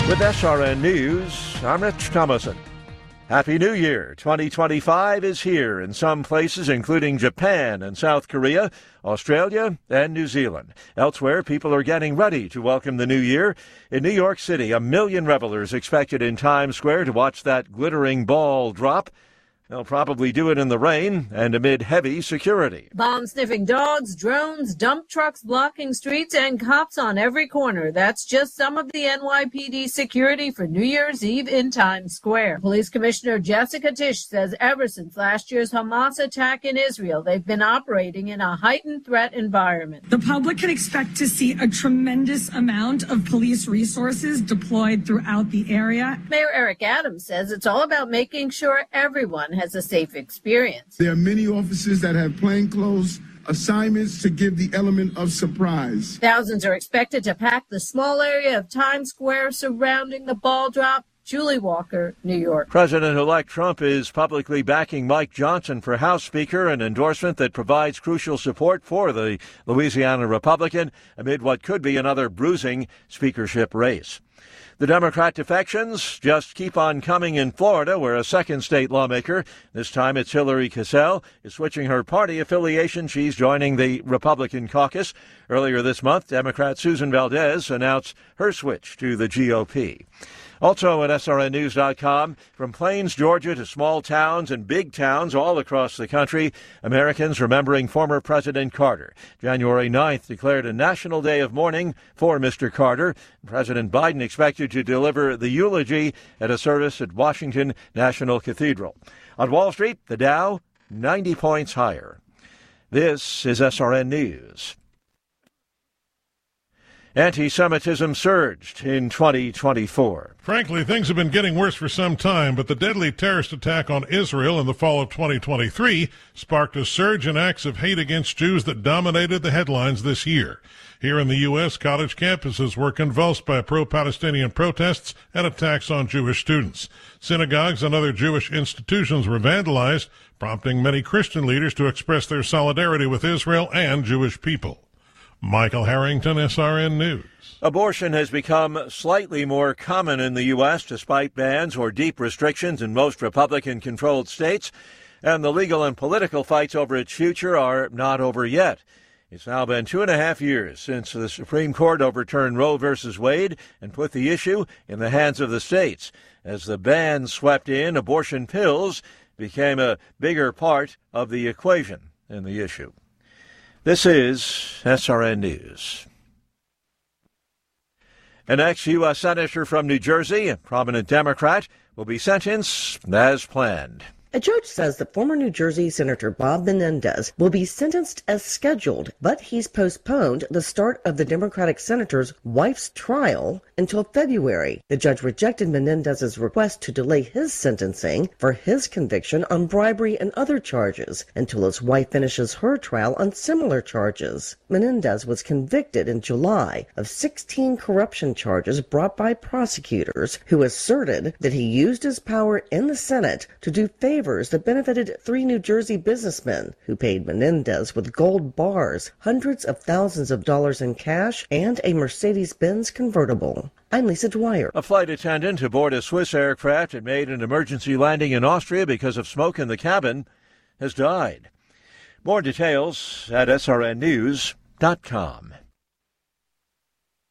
With SRN News, I'm Rich Thomason. Happy New Year. 2025 is here in some places, including Japan and South Korea, Australia, and New Zealand. Elsewhere, people are getting ready to welcome the new year. In New York City, 1 million revelers expected in Times Square to watch that glittering ball drop. They'll probably do it in the rain and amid heavy security. Bomb-sniffing dogs, drones, dump trucks blocking streets, and cops on every corner. That's just some of the NYPD security for New Year's Eve in Times Square. Police Commissioner Jessica Tisch says ever since last year's Hamas attack in Israel, they've been operating in a heightened threat environment. The public can expect to see a tremendous amount of police resources deployed throughout the area. Mayor Eric Adams says it's all about making sure everyone has a safe experience. There are many officers that have plainclothes assignments to give the element of surprise. Thousands are expected to pack the small area of Times Square surrounding the ball drop. Julie Walker, New York. President-elect Trump is publicly backing Mike Johnson for House Speaker, an endorsement that provides crucial support for the Louisiana Republican amid what could be another bruising speakership race. The Democrat defections just keep on coming in Florida, where a second state lawmaker, this time it's Hillary Cassell, is switching her party affiliation. She's joining the Republican caucus. Earlier this month, Democrat Susan Valdez announced her switch to the GOP. Also at SRNnews.com, from Plains, Georgia to small towns and big towns all across the country, Americans remembering former President Carter. January 9th declared a national day of mourning for Mr. Carter. President Biden expected to deliver the eulogy at a service at Washington National Cathedral. On Wall Street, the Dow 90 points higher. This is SRN News. Anti-Semitism surged in 2024. Frankly, things have been getting worse for some time, but the deadly terrorist attack on Israel in the fall of 2023 sparked a surge in acts of hate against Jews that dominated the headlines this year. Here in the U.S., college campuses were convulsed by pro-Palestinian protests and attacks on Jewish students. Synagogues and other Jewish institutions were vandalized, prompting many Christian leaders to express their solidarity with Israel and Jewish people. Michael Harrington, SRN News. Abortion has become slightly more common in the U.S. despite bans or deep restrictions in most Republican-controlled states, and the legal and political fights over its future are not over yet. It's now been 2.5 years since the Supreme Court overturned Roe v. Wade and put the issue in the hands of the states. As the ban swept in, abortion pills became a bigger part of the equation in the issue. This is SRN News. An ex-U.S. Senator from New Jersey, a prominent Democrat, will be sentenced as planned. A judge says that former New Jersey Senator Bob Menendez will be sentenced as scheduled, but he's postponed the start of the Democratic senator's wife's trial until February. The judge rejected Menendez's request to delay his sentencing for his conviction on bribery and other charges until his wife finishes her trial on similar charges. Menendez was convicted in July of 16 corruption charges brought by prosecutors who asserted that he used his power in the Senate to do favors that benefited 3 New Jersey businessmen who paid Menendez with gold bars, hundreds of thousands of dollars in cash, and a Mercedes-Benz convertible. I'm Lisa Dwyer. A flight attendant aboard a Swiss aircraft that made an emergency landing in Austria because of smoke in the cabin has died. More details at srnnews.com.